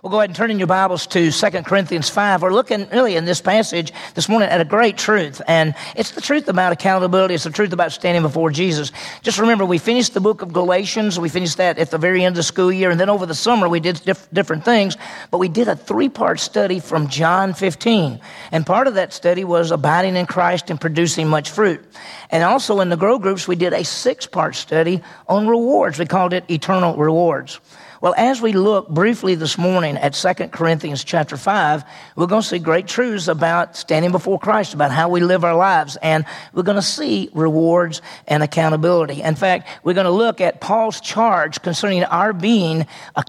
Well, go ahead and turn in your Bibles to 2 Corinthians 5. We're looking really in this passage this morning at a great truth, and it's the truth about accountability. It's the truth about standing before Jesus. Just remember, we finished the book of Galatians. We finished that at the very end of the school year, and then over the summer we did different things, but we did a three-part study from John 15, and part of that study was abiding in Christ and producing much fruit. And also in the Grow Groups, we did a 6-part study on rewards. We called it Eternal Rewards. Well, as we look briefly this morning at 2 Corinthians chapter 5, we're going to see great truths about standing before Christ, about how we live our lives, and we're going to see rewards and accountability. In fact, we're going to look at Paul's charge concerning our being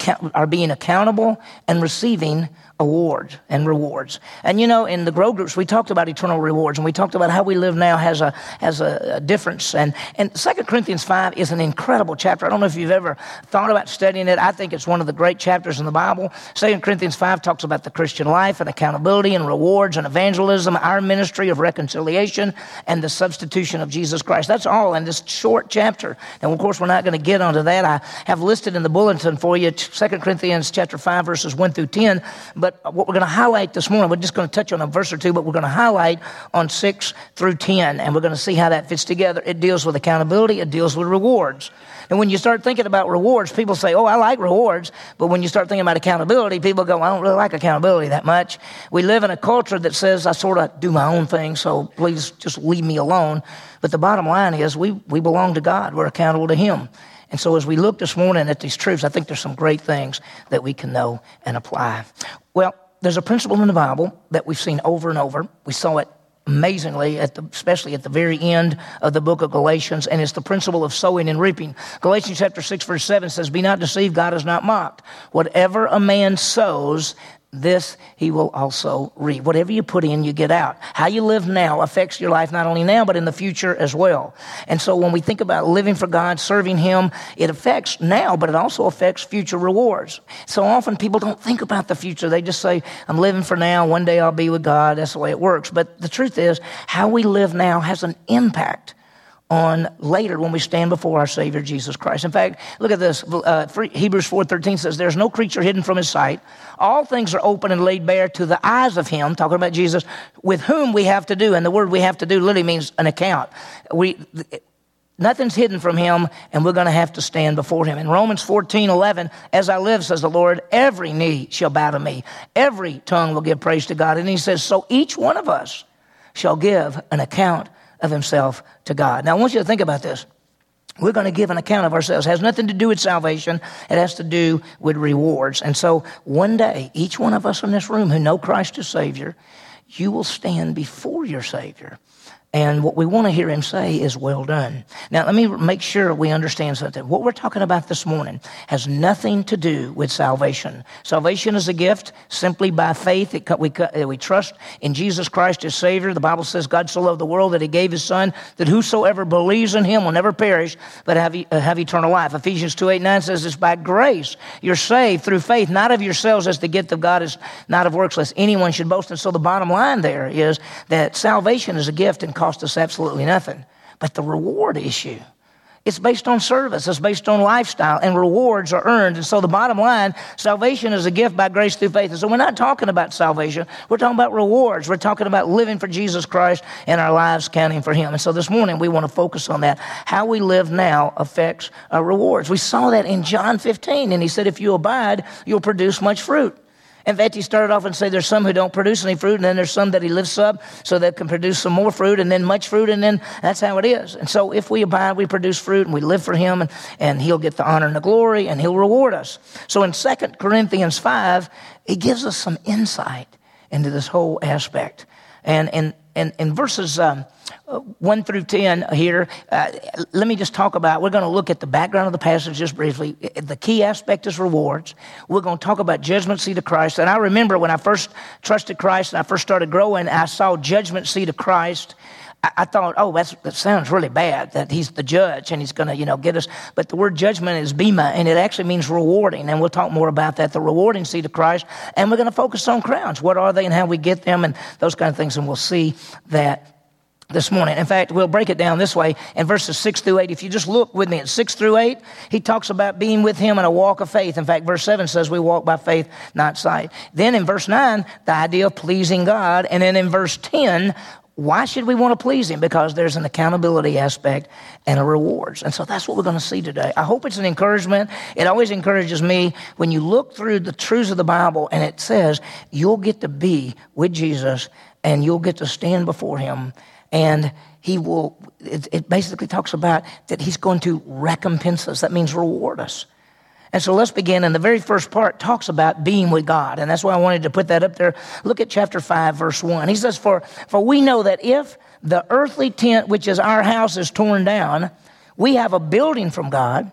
accountable and receiving awards and rewards. And you know, in the Grow Groups, we talked about eternal rewards, and we talked about how we live now has a difference. And 2 Corinthians 5 is an incredible chapter. I don't know if you've ever thought about studying it. I think it's one of the great chapters in the Bible. 2 Corinthians 5 talks about the Christian life and accountability and rewards and evangelism, our ministry of reconciliation, and the substitution of Jesus Christ. That's all in this short chapter. And of course, we're not going to get onto that. I have listed in the bulletin for you 2 Corinthians chapter 5, verses 1 through 10. But what we're going to highlight this morning, we're just going to touch on a verse or two, but we're going to highlight on 6 through 10, and we're going to see how that fits together. It deals with accountability. It deals with rewards. And when you start thinking about rewards, people say, oh, I like rewards. But when you start thinking about accountability, people go, I don't really like accountability that much. We live in a culture that says I sort of do my own thing, so please just leave me alone. But the bottom line is we belong to God. We're accountable to Him. And so as we look this morning at these truths, I think there's some great things that we can know and apply. Well, there's a principle in the Bible that we've seen over and over. We saw it amazingly, especially at the very end of the book of Galatians, and it's the principle of sowing and reaping. Galatians chapter 6, verse 7 says, be not deceived, God is not mocked. Whatever a man sows, this he will also reap. Whatever you put in, you get out. How you live now affects your life not only now, but in the future as well. And so when we think about living for God, serving Him, it affects now, but it also affects future rewards. So often people don't think about the future. They just say, I'm living for now. One day I'll be with God. That's the way it works. But the truth is, how we live now has an impact on later when we stand before our Savior, Jesus Christ. In fact, look at this. Hebrews 4:13 says, there's no creature hidden from His sight. All things are open and laid bare to the eyes of Him, talking about Jesus, with whom we have to do. And the word we have to do literally means an account. Nothing's hidden from Him, and we're going to have to stand before Him. In Romans 14:11, as I live, says the Lord, every knee shall bow to me. Every tongue will give praise to God. And He says, so each one of us shall give an account of himself to God. Now, I want you to think about this. We're going to give an account of ourselves. It has nothing to do with salvation. It has to do with rewards. And so one day, each one of us in this room who know Christ as Savior, you will stand before your Savior. And what we want to hear Him say is, well done. Now, let me make sure we understand something. What we're talking about this morning has nothing to do with salvation. Salvation is a gift simply by faith. We trust in Jesus Christ as Savior. The Bible says God so loved the world that He gave His Son, that whosoever believes in Him will never perish, but have eternal life. Ephesians 2:8-9 says it's by grace you're saved through faith, not of yourselves, as the gift of God is not of works, lest anyone should boast. And so the bottom line there is that salvation is a gift and cost us absolutely nothing. But the reward issue, it's based on service, it's based on lifestyle, and rewards are earned. And so the bottom line, salvation is a gift by grace through faith. And so we're not talking about salvation, we're talking about rewards. We're talking about living for Jesus Christ and our lives counting for Him. And so this morning we want to focus on that. How we live now affects our rewards. We saw that in John 15, and He said, if you abide, you'll produce much fruit. In fact, He started off and said there's some who don't produce any fruit, and then there's some that He lifts up so that can produce some more fruit, and then much fruit, and then that's how it is. And so if we abide, we produce fruit, and we live for Him, and He'll get the honor and the glory, and He'll reward us. So in 2 Corinthians 5, He gives us some insight into this whole aspect. And in verses 1 through 10 here, let me just talk about, we're going to look at the background of the passage just briefly. The key aspect is rewards. We're going to talk about judgment seat of Christ. And I remember when I first trusted Christ and I first started growing, I saw judgment seat of Christ. I thought, oh, that sounds really bad, that He's the judge and He's going to, get us. But the word judgment is bema, and it actually means rewarding. And we'll talk more about that, the rewarding seat of Christ. And we're going to focus on crowns. What are they and how we get them and those kind of things. And we'll see that this morning. In fact, we'll break it down this way in verses 6 through 8. If you just look with me at 6 through 8, he talks about being with him in a walk of faith. In fact, verse 7 says we walk by faith, not sight. Then in verse 9, the idea of pleasing God. And then in verse 10, why should we want to please him? Because there's an accountability aspect and a rewards. And so that's what we're going to see today. I hope it's an encouragement. It always encourages me when you look through the truths of the Bible and it says you'll get to be with Jesus and you'll get to stand before him. And he will, it basically talks about that he's going to recompense us. That means reward us. And so let's begin. And the very first part talks about being with God. And that's why I wanted to put that up there. Look at chapter 5, verse 1. He says, For we know that if the earthly tent, which is our house, is torn down, we have a building from God,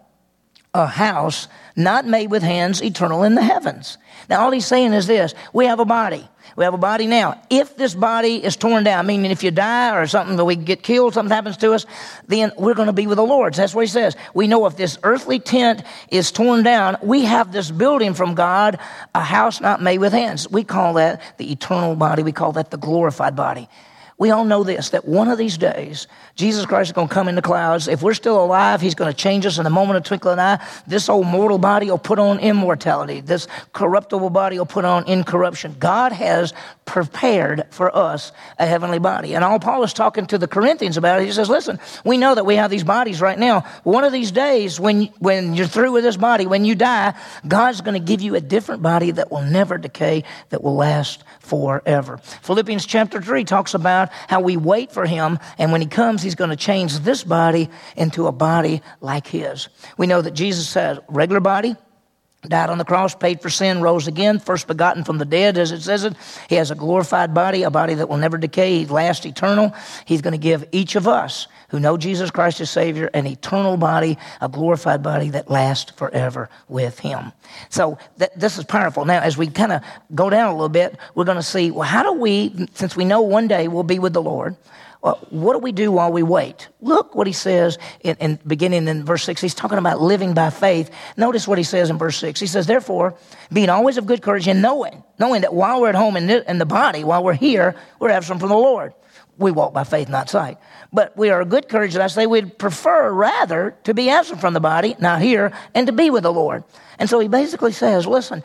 a house not made with hands, eternal in the heavens. Now, all he's saying is this. We have a body. We have a body now. If this body is torn down, meaning if you die or something, that we get killed, something happens to us, then we're going to be with the Lord. So that's what he says. We know if this earthly tent is torn down, we have this building from God, a house not made with hands. We call that the eternal body. We call that the glorified body. We all know this, that one of these days, Jesus Christ is going to come in the clouds. If we're still alive, he's going to change us in a moment of twinkling an eye. This old mortal body will put on immortality. This corruptible body will put on incorruption. God has prepared for us a heavenly body. And all Paul is talking to the Corinthians about it. He says, listen, we know that we have these bodies right now. One of these days, when you're through with this body, when you die, God's going to give you a different body that will never decay, that will last forever. Philippians chapter 3 talks about how we wait for him, and when he comes, he's going to change this body into a body like his. We know that Jesus has a regular body, died on the cross, paid for sin, rose again, first begotten from the dead, as it says it. He has a glorified body, a body that will never decay, last eternal. He's going to give each of us who know Jesus Christ as Savior an eternal body, a glorified body that lasts forever with him. So this is powerful. Now, as we kind of go down a little bit, we're going to see, well, how do we, since we know one day we'll be with the Lord, what do we do while we wait? Look what he says in beginning in verse 6. He's talking about living by faith. Notice what he says in verse 6. He says, therefore, being always of good courage and knowing that while we're at home in the body, while we're here, we're absent from the Lord. We walk by faith, not sight. But we are of good courage, and I say we'd prefer rather to be absent from the body, not here, and to be with the Lord. And so he basically says, listen,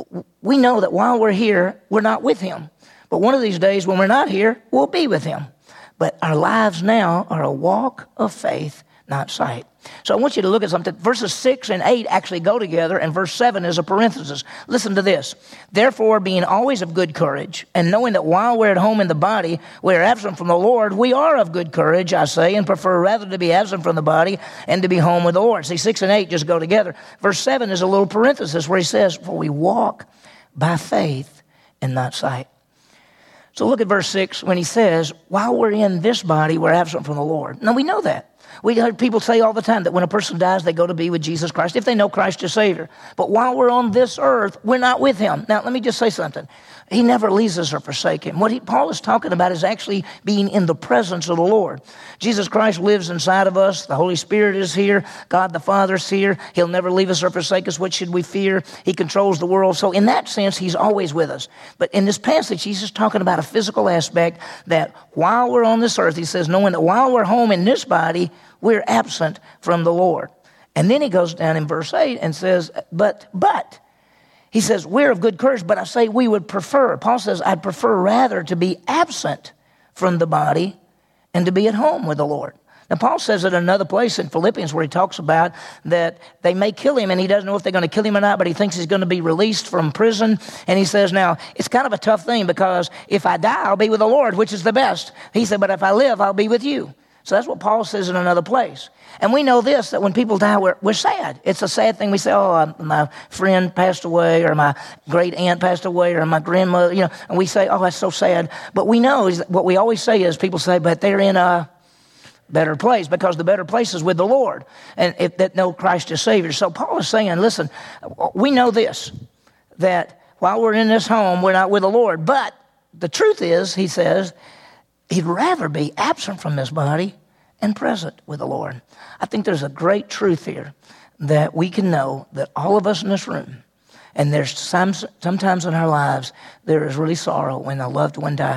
we know that while we're here, we're not with him. But one of these days when we're not here, we'll be with him. But our lives now are a walk of faith, not sight. So I want you to look at something. Verses 6 and 8 actually go together, and verse 7 is a parenthesis. Listen to this. Therefore, being always of good courage, and knowing that while we're at home in the body, we are absent from the Lord, we are of good courage, I say, and prefer rather to be absent from the body and to be home with the Lord. See, 6 and 8 just go together. Verse 7 is a little parenthesis where he says, for we walk by faith and not sight. So look at verse 6 when he says, while we're in this body, we're absent from the Lord. Now, we know that. We heard people say all the time that when a person dies, they go to be with Jesus Christ, if they know Christ as Savior. But while we're on this earth, we're not with him. Now, let me just say something. He never leaves us or forsakes him. What Paul is talking about is actually being in the presence of the Lord. Jesus Christ lives inside of us. The Holy Spirit is here. God the Father is here. He'll never leave us or forsake us. What should we fear? He controls the world. So in that sense, he's always with us. But in this passage, he's just talking about a physical aspect that while we're on this earth, he says, knowing that while we're home in this body, we're absent from the Lord. And then he goes down in verse 8 and says, but, he says, we're of good courage, but I say we would prefer. Paul says, I'd prefer rather to be absent from the body and to be at home with the Lord. Now, Paul says it in another place in Philippians where he talks about that they may kill him, and he doesn't know if they're going to kill him or not, but he thinks he's going to be released from prison. And he says, now, it's kind of a tough thing because if I die, I'll be with the Lord, which is the best. He said, but if I live, I'll be with you. So that's what Paul says in another place. And we know this, that when people die, we're sad. It's a sad thing. We say, oh, my friend passed away, or my great aunt passed away, or my grandmother, and we say, oh, that's so sad. But we know is what we always say is people say, but they're in a better place, because the better place is with the Lord, and if that know Christ as Savior. So Paul is saying, listen, we know this, that while we're in this home, we're not with the Lord. But the truth is, he says, he'd rather be absent from this body and present with the Lord. I think there's a great truth here that we can know that all of us in this room, and there's sometimes in our lives, there is really sorrow when a loved one dies.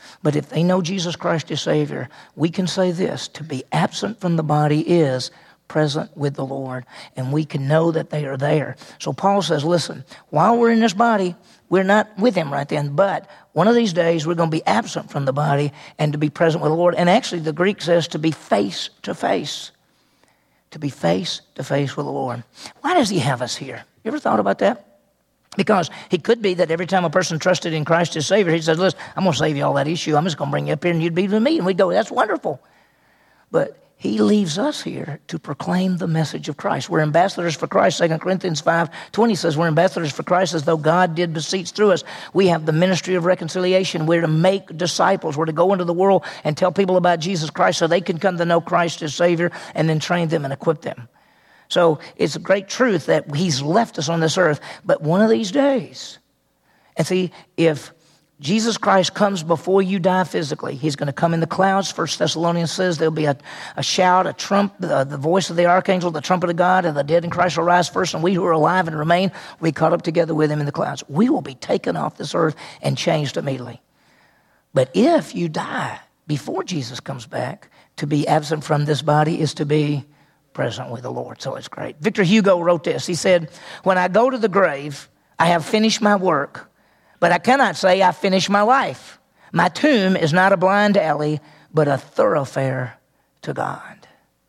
But if they know Jesus Christ is Savior, we can say this: to be absent from the body is present with the Lord, and we can know that they are there. So Paul says, listen, while we're in this body, we're not with him right then, but one of these days we're going to be absent from the body and to be present with the Lord. And actually the Greek says to be face to face. To be face to face with the Lord. Why does he have us here? You ever thought about that? Because it could be that every time a person trusted in Christ as Savior, he says, listen, I'm going to save you all that issue. I'm just going to bring you up here and you'd be with me. And we'd go, that's wonderful. But he leaves us here to proclaim the message of Christ. We're ambassadors for Christ. 2 Corinthians 5:20 says we're ambassadors for Christ as though God did beseech through us. We have the ministry of reconciliation. We're to make disciples. We're to go into the world and tell people about Jesus Christ so they can come to know Christ as Savior and then train them and equip them. So it's a great truth that he's left us on this earth. But one of these days, and see, if Jesus Christ comes before you die physically, he's going to come in the clouds. 1 Thessalonians says there'll be a shout, a trump, the voice of the archangel, the trumpet of God, and the dead in Christ will rise first, and we who are alive and remain will be caught up together with him in the clouds. We will be taken off this earth and changed immediately. But if you die before Jesus comes back, to be absent from this body is to be present with the Lord. So it's great. Victor Hugo wrote this. He said, when I go to the grave, I have finished my work, but I cannot say I finished my life. My tomb is not a blind alley, but a thoroughfare to God.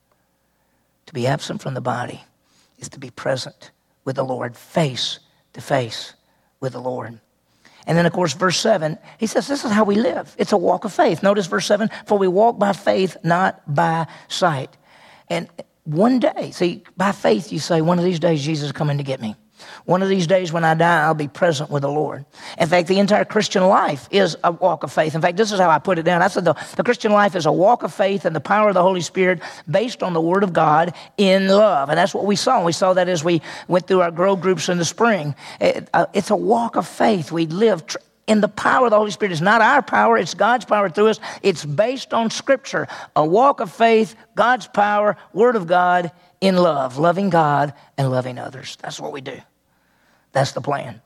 To be absent from the body is to be present with the Lord, face to face with the Lord. And then, of course, verse 7, he says this is how we live. It's a walk of faith. Notice verse 7, for we walk by faith, not by sight. And one day, see, by faith you say, one of these days Jesus is coming to get me. One of these days when I die, I'll be present with the Lord. In fact, the entire Christian life is a walk of faith. In fact, this is how I put it down. I said the Christian life is a walk of faith and the power of the Holy Spirit based on the Word of God in love. And that's what we saw. We saw that as we went through our grow groups in the spring. It's a walk of faith. We live in the power of the Holy Spirit. It's not our power. It's God's power through us. It's based on Scripture. A walk of faith, God's power, Word of God in love. Loving God and loving others. That's what we do. That's the plan.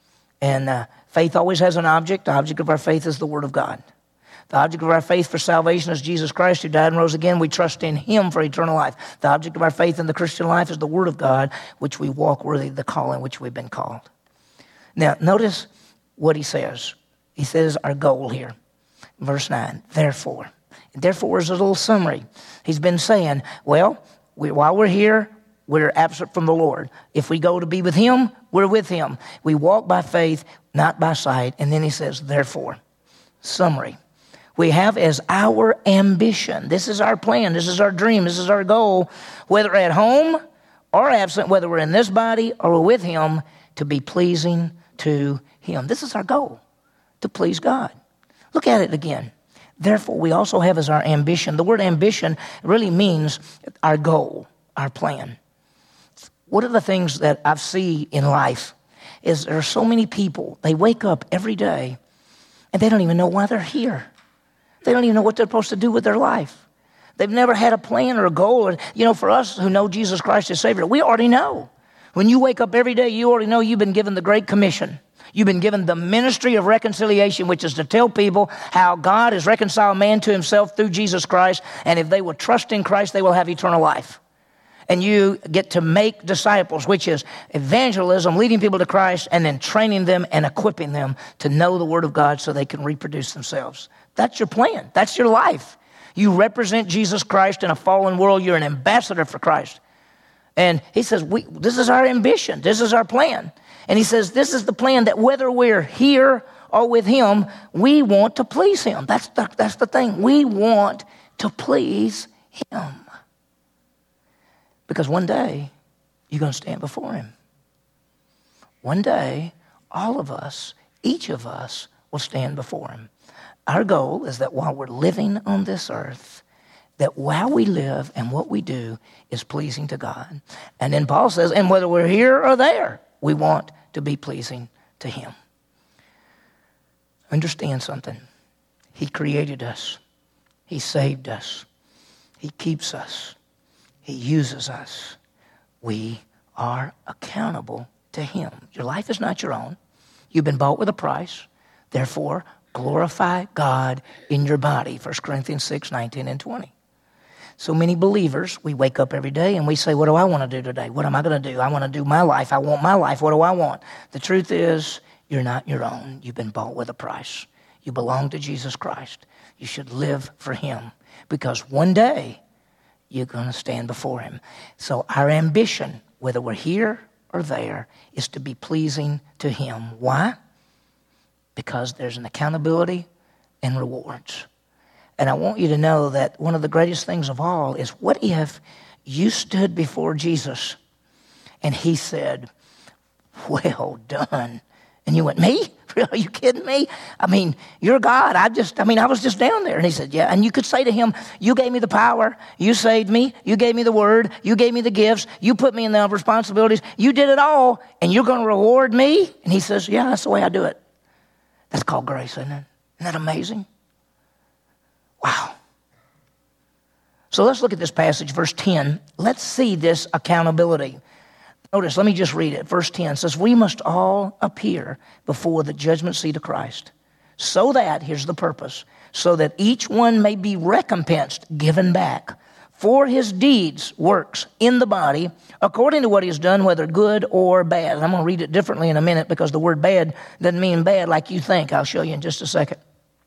And faith always has an object. The object of our faith is the Word of God. The object of our faith for salvation is Jesus Christ who died and rose again. We trust in Him for eternal life. The object of our faith in the Christian life is the Word of God, which we walk worthy of the calling which we've been called. Now, notice what he says. He says our goal here. Verse 9, therefore. And therefore is a little summary. He's been saying, well, while we're here, we're absent from the Lord. If we go to be with Him, we're with Him. We walk by faith, not by sight. And then he says, therefore, summary. We have as our ambition, this is our plan, this is our dream, this is our goal, whether at home or absent, whether we're in this body or we're with Him, to be pleasing to Him. This is our goal, to please God. Look at it again. Therefore, we also have as our ambition. The word ambition really means our goal, our plan. One of the things that I see in life is there are so many people, they wake up every day and they don't even know why they're here. They don't even know what they're supposed to do with their life. They've never had a plan or a goal. For us who know Jesus Christ as Savior, we already know. When you wake up every day, you already know you've been given the Great Commission. You've been given the ministry of reconciliation, which is to tell people how God has reconciled man to Himself through Jesus Christ, and if they will trust in Christ, they will have eternal life. And you get to make disciples, which is evangelism, leading people to Christ, and then training them and equipping them to know the Word of God so they can reproduce themselves. That's your plan. That's your life. You represent Jesus Christ in a fallen world. You're an ambassador for Christ. And he says, this is our ambition. This is our plan. And he says, this is the plan that whether we're here or with Him, we want to please Him. That's the thing. We want to please Him. Because one day, you're going to stand before Him. One day, all of us, each of us, will stand before Him. Our goal is that while we're living on this earth, that while we live and what we do is pleasing to God. And then Paul says, and whether we're here or there, we want to be pleasing to Him. Understand something. He created us. He saved us. He keeps us. He uses us. We are accountable to Him. Your life is not your own. You've been bought with a price. Therefore, Glorify God in your body, 1 Corinthians 6, 19 and 20. So many believers, we wake up every day and we say, what do I want to do today? What am I going to do? I want to do my life. I want my life. What do I want? The truth is, you're not your own. You've been bought with a price. You belong to Jesus Christ. You should live for him because one day you're going to stand before him. So our ambition, whether we're here or there, is to be pleasing to him. Why? Because there's an accountability and rewards. And I want you to know that one of the greatest things of all is, what if you stood before Jesus and he said, well done. And you went, me? Are you kidding me? I mean, you're God. I was just down there. And he said, yeah. And you could say to him, you gave me the power. You saved me. You gave me the word. You gave me the gifts. You put me in the responsibilities. You did it all. And you're going to reward me? And he says, yeah, that's the way I do it. That's called grace, isn't it? Isn't that amazing? Wow. So let's look at this passage, verse 10. Let's see this accountability. Notice, let me just read it. Verse 10 says, we must all appear before the judgment seat of Christ, so that, here's the purpose, so that each one may be recompensed, given back, for his deeds, works in the body, according to what he has done, whether good or bad. And I'm going to read it differently in a minute because the word bad doesn't mean bad like you think. I'll show you in just a second.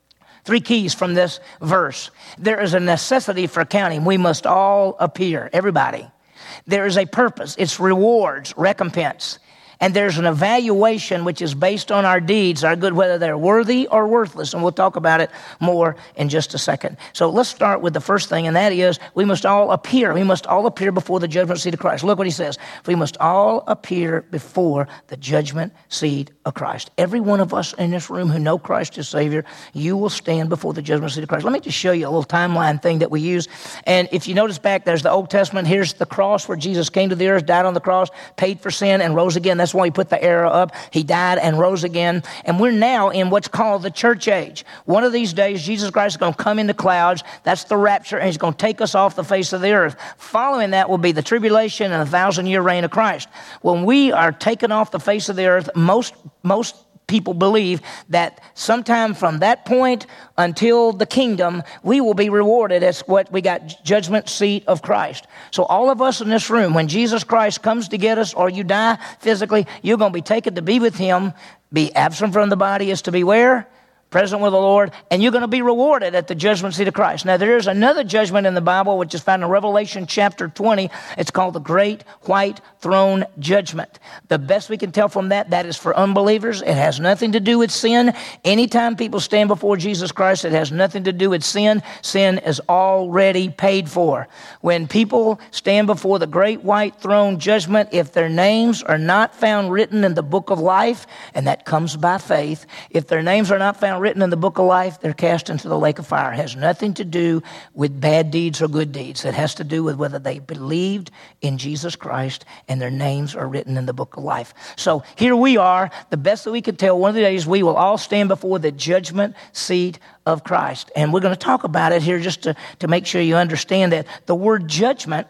3 keys from this verse. There is a necessity for accounting. We must all appear, everybody. There is a purpose. It's rewards, recompense. And there's an evaluation which is based on our deeds, our good, whether they're worthy or worthless. And we'll talk about it more in just a second. So let's start with the first thing, and that is we must all appear. We must all appear before the judgment seat of Christ. Look what he says. We must all appear before the judgment seat of Christ. Every one of us in this room who know Christ as Savior, you will stand before the judgment seat of Christ. Let me just show you a little timeline thing that we use. And if you notice back, there's the Old Testament. Here's the cross where Jesus came to the earth, died on the cross, paid for sin, and rose again. That's why he put the arrow up. He died and rose again. And we're now in what's called the church age. One of these days, Jesus Christ is going to come in the clouds. That's the rapture, and he's going to take us off the face of the earth. Following that will be the tribulation and 1,000-year reign of Christ. When we are taken off the face of the earth, most people believe that sometime from that point until the kingdom, we will be rewarded as what we got, judgment seat of Christ. So all of us in this room, when Jesus Christ comes to get us, or you die physically, you're going to be taken to be with him. Be absent from the body is to be where? Present with the Lord, and you're going to be rewarded at the judgment seat of Christ. Now, there is another judgment in the Bible, which is found in Revelation chapter 20. It's called the Great White Throne Judgment. The best we can tell from that is for unbelievers. It has nothing to do with sin. Anytime people stand before Jesus Christ, it has nothing to do with sin. Sin is already paid for. When people stand before the Great White Throne Judgment, if their names are not found written in the book of life, and that comes by faith, if their names are not found written in the book of life, they're cast into the lake of fire. It has nothing to do with bad deeds or good deeds. It has to do with whether they believed in Jesus Christ and their names are written in the book of life. So here we are. The best that we could tell, one of the days we will all stand before the judgment seat of Christ. And we're going to talk about it here just to make sure you understand that the word judgment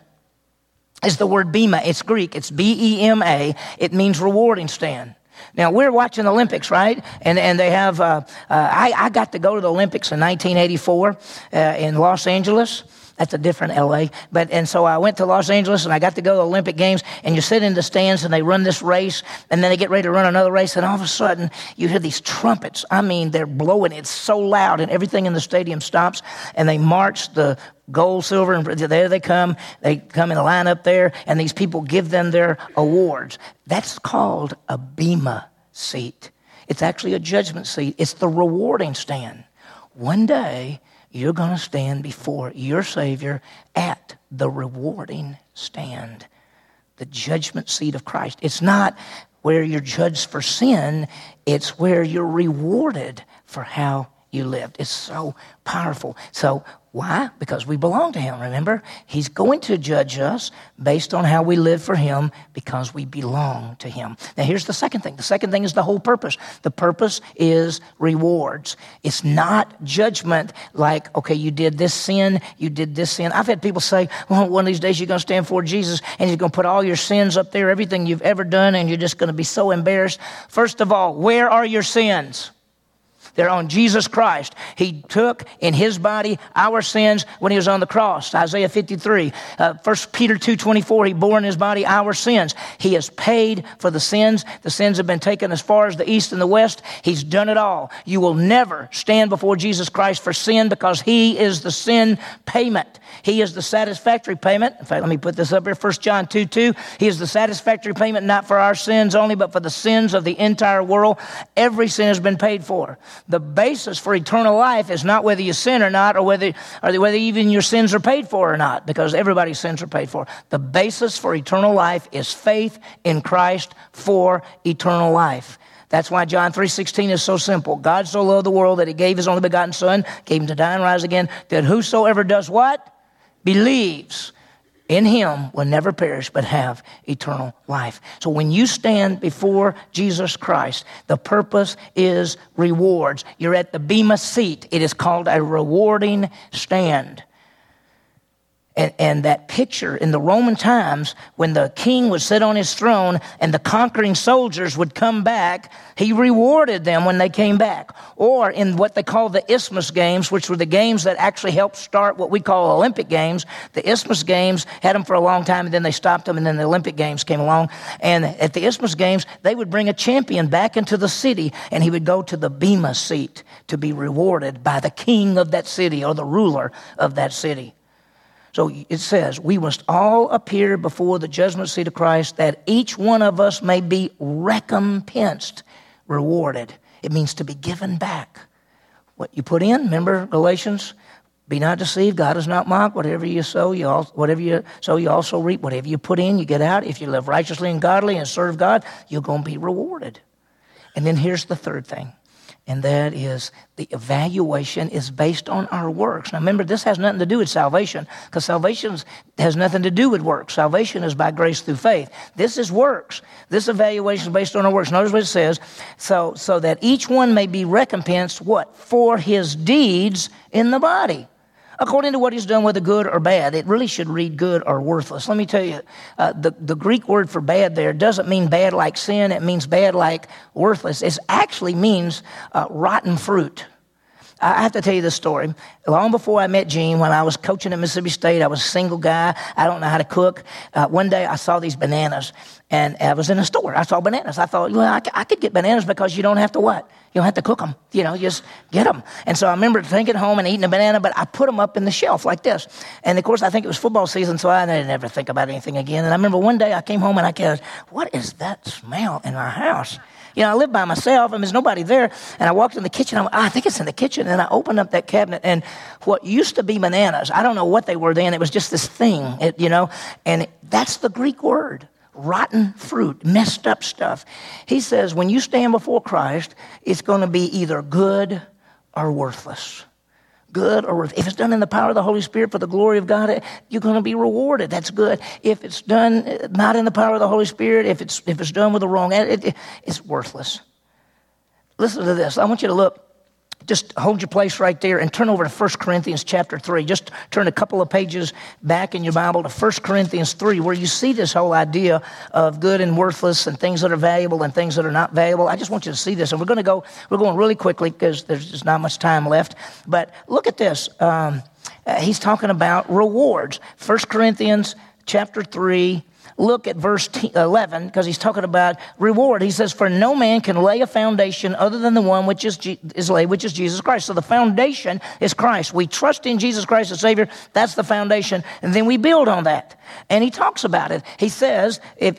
is the word bema. It's Greek. It's B-E-M-A. It means rewarding stand. Now, we're watching the Olympics, right? And they have, I got to go to the Olympics in 1984 in Los Angeles. That's a different LA. And so I went to Los Angeles and I got to go to the Olympic Games, and you sit in the stands and they run this race, and then they get ready to run another race, and all of a sudden you hear these trumpets. I mean, they're blowing. It's so loud, and everything in the stadium stops, and they march the gold, silver, and there they come. They come in a line up there, and these people give them their awards. That's called a bema seat. It's actually a judgment seat. It's the rewarding stand. One day, you're going to stand before your Savior at the rewarding stand, the judgment seat of Christ. It's not where you're judged for sin. It's where you're rewarded for how you lived. It's so powerful. So why? Because we belong to him, remember? He's going to judge us based on how we live for him because we belong to him. Now, here's the second thing. The second thing is the whole purpose. The purpose is rewards. It's not judgment like, okay, you did this sin, you did this sin. I've had people say, well, one of these days you're going to stand before Jesus and he's going to put all your sins up there, everything you've ever done, and you're just going to be so embarrassed. First of all, where are your sins? They're on Jesus Christ. He took in his body our sins when he was on the cross. Isaiah 53. 1 Peter 2:24, he bore in his body our sins. He has paid for the sins. The sins have been taken as far as the east and the west. He's done it all. You will never stand before Jesus Christ for sin because he is the sin payment. He is the satisfactory payment. In fact, let me put this up here. 1 John 2:2. He is the satisfactory payment, not for our sins only, but for the sins of the entire world. Every sin has been paid for. The basis for eternal life is not whether you sin or not, or whether even your sins are paid for or not, because everybody's sins are paid for. The basis for eternal life is faith in Christ for eternal life. That's why John 3:16 is so simple. God so loved the world that he gave his only begotten Son, gave him to die and rise again, that whosoever does what? Believes in him will never perish but have eternal life. So when you stand before Jesus Christ, the purpose is rewards. You're at the bema seat. It is called a rewarding stand. And that picture in the Roman times, when the king would sit on his throne and the conquering soldiers would come back, he rewarded them when they came back. Or in what they call the Isthmus Games, which were the games that actually helped start what we call Olympic Games. The Isthmus Games had them for a long time, and then they stopped them, and then the Olympic Games came along. And at the Isthmus Games, they would bring a champion back into the city, and he would go to the bema seat to be rewarded by the king of that city or the ruler of that city. So it says, we must all appear before the judgment seat of Christ, that each one of us may be recompensed, rewarded. It means to be given back. What you put in, remember Galatians, be not deceived, God is not mocked. Whatever you sow, you also reap. Whatever you put in, you get out. If you live righteously and godly and serve God, you're going to be rewarded. And then here's the third thing. And that is the evaluation is based on our works. Now remember, this has nothing to do with salvation, because salvation has nothing to do with works. Salvation is by grace through faith. This is works. This evaluation is based on our works. Notice what it says, so that each one may be recompensed, what? For his deeds in the body, according to what he's done, whether good or bad. It really should read good or worthless. Let me tell you, the Greek word for bad there doesn't mean bad like sin. It means bad like worthless. It actually means rotten fruit. I have to tell you this story. Long before I met Gene, when I was coaching at Mississippi State, I was a single guy. I don't know how to cook. One day I saw these bananas, and I was in a store. I saw bananas. I thought, well, I could get bananas because you don't have to what? You don't have to cook them. Just get them. And so I remember taking it home and eating a banana, but I put them up in the shelf like this. And, of course, I think it was football season, so I didn't ever think about anything again. And I remember one day I came home and I said, what is that smell in our house? I live by myself, and there's nobody there. And I walked in the kitchen. I think it's in the kitchen. And I opened up that cabinet, and what used to be bananas, I don't know what they were then. It was just this thing, and that's the Greek word. Rotten fruit, messed up stuff. He says when you stand before Christ, it's going to be either good or worthless. Good or worthless. If it's done in the power of the Holy Spirit for the glory of God, you're going to be rewarded. That's good. If it's done not in the power of the Holy Spirit, if it's done with the wrong, it's worthless. Listen to this. I want you to look. Just hold your place right there and turn over to 1 Corinthians chapter 3. Just turn a couple of pages back in your Bible to 1 Corinthians 3, where you see this whole idea of good and worthless and things that are valuable and things that are not valuable. I just want you to see this. And we're going really quickly because there's just not much time left. But look at this. He's talking about rewards. 1 Corinthians chapter 3. Look at verse 11, because he's talking about reward. He says, for no man can lay a foundation other than the one which is laid, which is Jesus Christ. So the foundation is Christ. We trust in Jesus Christ as Savior. That's the foundation. And then we build on that. And he talks about it. He says, if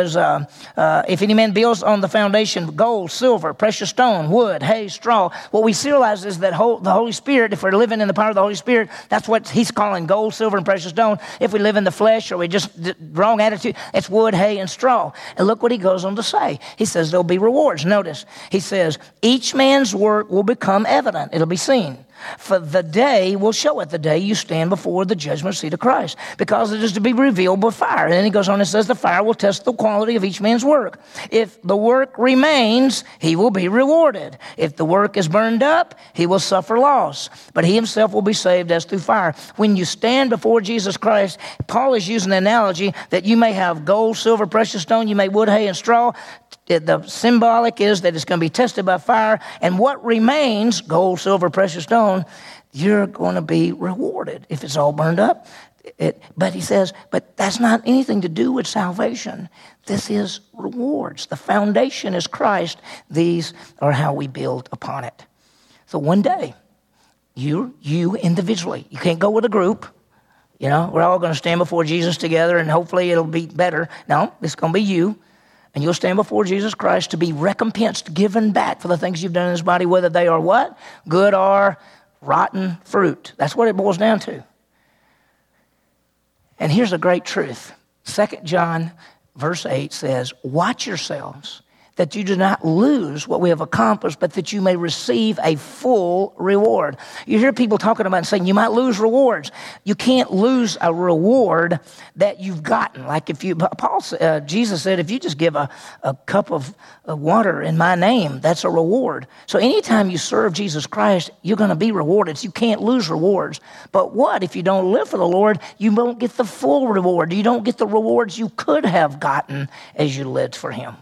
any man builds on the foundation gold, silver, precious stone, wood, hay, straw, what we realize is that the Holy Spirit, if we're living in the power of the Holy Spirit, that's what he's calling gold, silver, and precious stone. If we live in the flesh or we just wrong attitude, it's wood, hay, and straw. And look what he goes on to say. He says there'll be rewards. Notice, he says, each man's work will become evident. It'll be seen. For the day will show it, the day you stand before the judgment seat of Christ, because it is to be revealed by fire. And then he goes on and says, the fire will test the quality of each man's work. If the work remains, he will be rewarded. If the work is burned up, he will suffer loss, but he himself will be saved as through fire. When you stand before Jesus Christ, Paul is using the analogy that you may have gold, silver, precious stone, you may wood, hay, and straw. the symbolic is that it's going to be tested by fire. And what remains, gold, silver, precious stone, you're going to be rewarded if it's all burned up. But he says, but that's not anything to do with salvation. This is rewards. The foundation is Christ. These are how we build upon it. So one day, you individually, you can't go with a group. You know, we're all going to stand before Jesus together and hopefully it'll be better. No, it's going to be you. And you'll stand before Jesus Christ to be recompensed, given back for the things you've done in his body, whether they are what? Good or rotten fruit. That's what it boils down to. And here's a great truth. 2 John verse 8 says, watch yourselves that you do not lose what we have accomplished, but that you may receive a full reward. You hear people talking about and saying you might lose rewards. You can't lose a reward that you've gotten. Like if you, Jesus said, if you just give a cup of water in my name, that's a reward. So anytime you serve Jesus Christ, you're going to be rewarded. So you can't lose rewards. But what if you don't live for the Lord? You don't get the full reward. You don't get the rewards you could have gotten as you lived for him.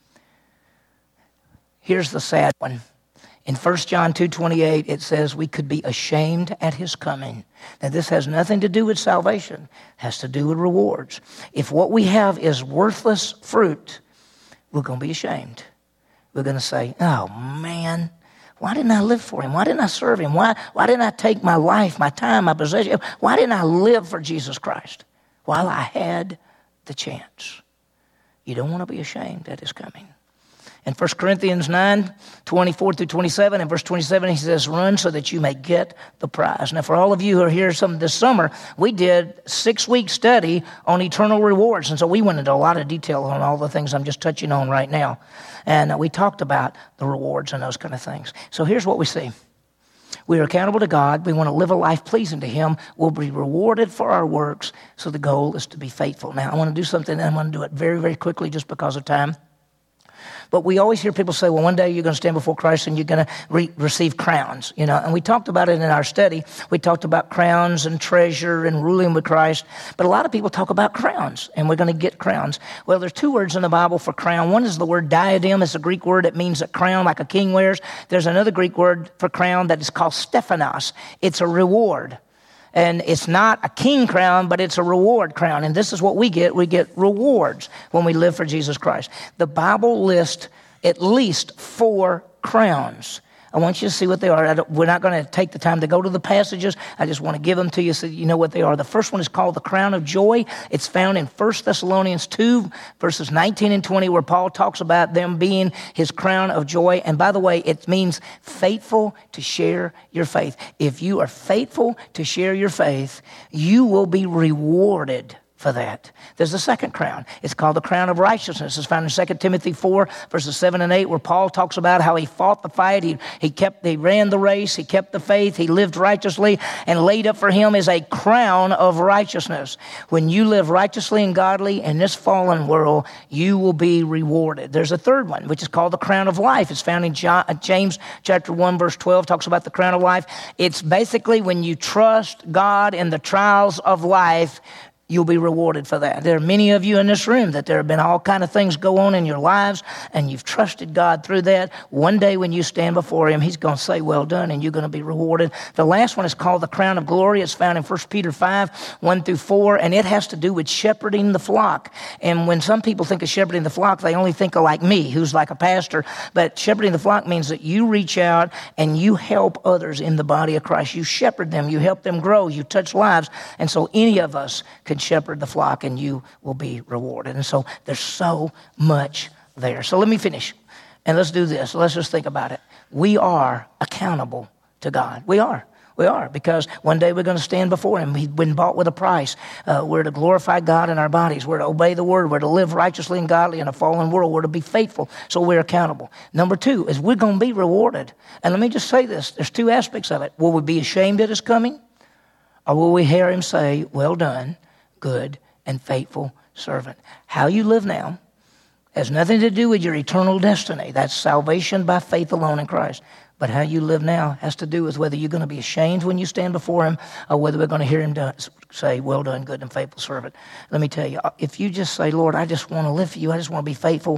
Here's the sad one. In 1 John 2:28, it says we could be ashamed at his coming. Now, this has nothing to do with salvation. It has to do with rewards. If what we have is worthless fruit, we're going to be ashamed. We're going to say, oh, man, why didn't I live for him? Why didn't I serve him? Why didn't I take my life, my time, my possession? Why didn't I live for Jesus Christ while I had the chance? You don't want to be ashamed at his coming. In 1 Corinthians 9:24 through 27, in verse 27, he says, run so that you may get the prize. Now, for all of you who are here this summer, we did 6-week study on eternal rewards. And so we went into a lot of detail on all the things I'm just touching on right now. And we talked about the rewards and those kind of things. So here's what we see. We are accountable to God. We want to live a life pleasing to him. We'll be rewarded for our works. So the goal is to be faithful. Now, I want to do something, and I'm going to do it very, very quickly just because of time. But we always hear people say, well, one day you're going to stand before Christ and you're going to receive crowns, you know. And we talked about it in our study. We talked about crowns and treasure and ruling with Christ. But a lot of people talk about crowns, and we're going to get crowns. Well, there's 2 words in the Bible for crown. One is the word diadem. It's a Greek word. It means a crown like a king wears. There's another Greek word for crown that is called stephanos. It's a reward. And it's not a king crown, but it's a reward crown. And this is what we get. We get rewards when we live for Jesus Christ. The Bible lists at least 4 crowns. I want you to see what they are. We're not going to take the time to go to the passages. I just want to give them to you so you know what they are. The first one is called the crown of joy. It's found in 1 Thessalonians 2, verses 19 and 20, where Paul talks about them being his crown of joy. And by the way, it means faithful to share your faith. If you are faithful to share your faith, you will be rewarded for that. There's the second crown. It's called the crown of righteousness. It's found in 2 Timothy 4, verses 7 and 8, where Paul talks about how he fought the fight. He ran the race. He kept the faith. He lived righteously, and laid up for him is a crown of righteousness. When you live righteously and godly in this fallen world, you will be rewarded. There's a third one, which is called the crown of life. It's found in James chapter 1, verse 12, talks about the crown of life. It's basically when you trust God in the trials of life, you'll be rewarded for that. There are many of you in this room that there have been all kind of things go on in your lives, and you've trusted God through that. One day when you stand before him, he's going to say, well done, and you're going to be rewarded. The last one is called the crown of glory. It's found in 1 Peter 5, 1 through 4, and it has to do with shepherding the flock. And when some people think of shepherding the flock, they only think of like me, who's like a pastor. But shepherding the flock means that you reach out and you help others in the body of Christ. You shepherd them. You help them grow. You touch lives. And so any of us can shepherd the flock, and you will be rewarded. And so there's so much there. So let me finish, and let's do this. Let's just think about it. We are accountable to God. We are, because one day we're going to stand before him. We've been bought with a price. We're to glorify God in our bodies. We're to obey the word. We're to live righteously and godly in a fallen world. We're to be faithful, so we're accountable. Number 2 is we're going to be rewarded. And let me just say this. There's 2 aspects of it. Will we be ashamed at his coming, or will we hear him say, well done, good and faithful servant? How you live now has nothing to do with your eternal destiny. That's salvation by faith alone in Christ. But how you live now has to do with whether you're going to be ashamed when you stand before him, or whether we're going to hear him say, well done, good and faithful servant. Let me tell you, if you just say, Lord, I just want to live for you, I just want to be faithful,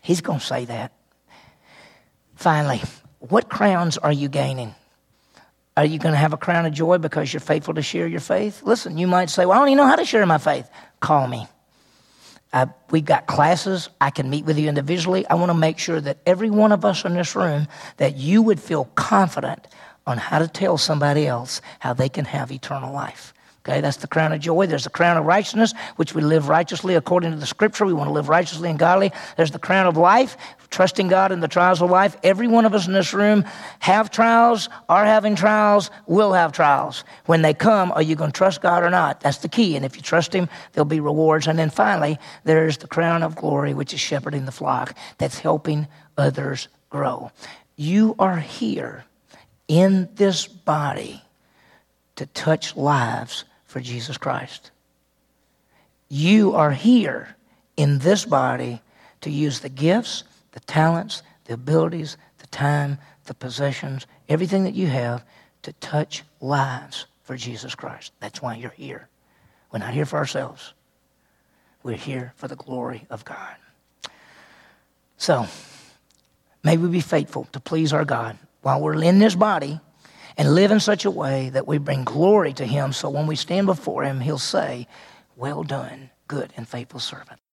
He's going to say that. Finally, what crowns are you gaining? Are you going to have a crown of joy because you're faithful to share your faith? Listen, you might say, well, I don't even know how to share my faith. Call me. We've got classes. I can meet with you individually. I want to make sure that every one of us in this room, that you would feel confident on how to tell somebody else how they can have eternal life. Okay, that's the crown of joy. There's the crown of righteousness, which we live righteously according to the Scripture. We want to live righteously and godly. There's the crown of life, trusting God in the trials of life. Every one of us in this room have trials, are having trials, will have trials. When they come, are you going to trust God or not? That's the key. And if you trust Him, there'll be rewards. And then finally, there's the crown of glory, which is shepherding the flock. That's helping others grow. You are here in this body to touch lives for Jesus Christ. You are here in this body to use the gifts, the talents, the abilities, the time, the possessions, everything that you have to touch lives for Jesus Christ. That's why you're here. We're not here for ourselves. We're here for the glory of God. So, may we be faithful to please our God while we're in this body, and live in such a way that we bring glory to Him, so when we stand before Him, He'll say, well done, good and faithful servant.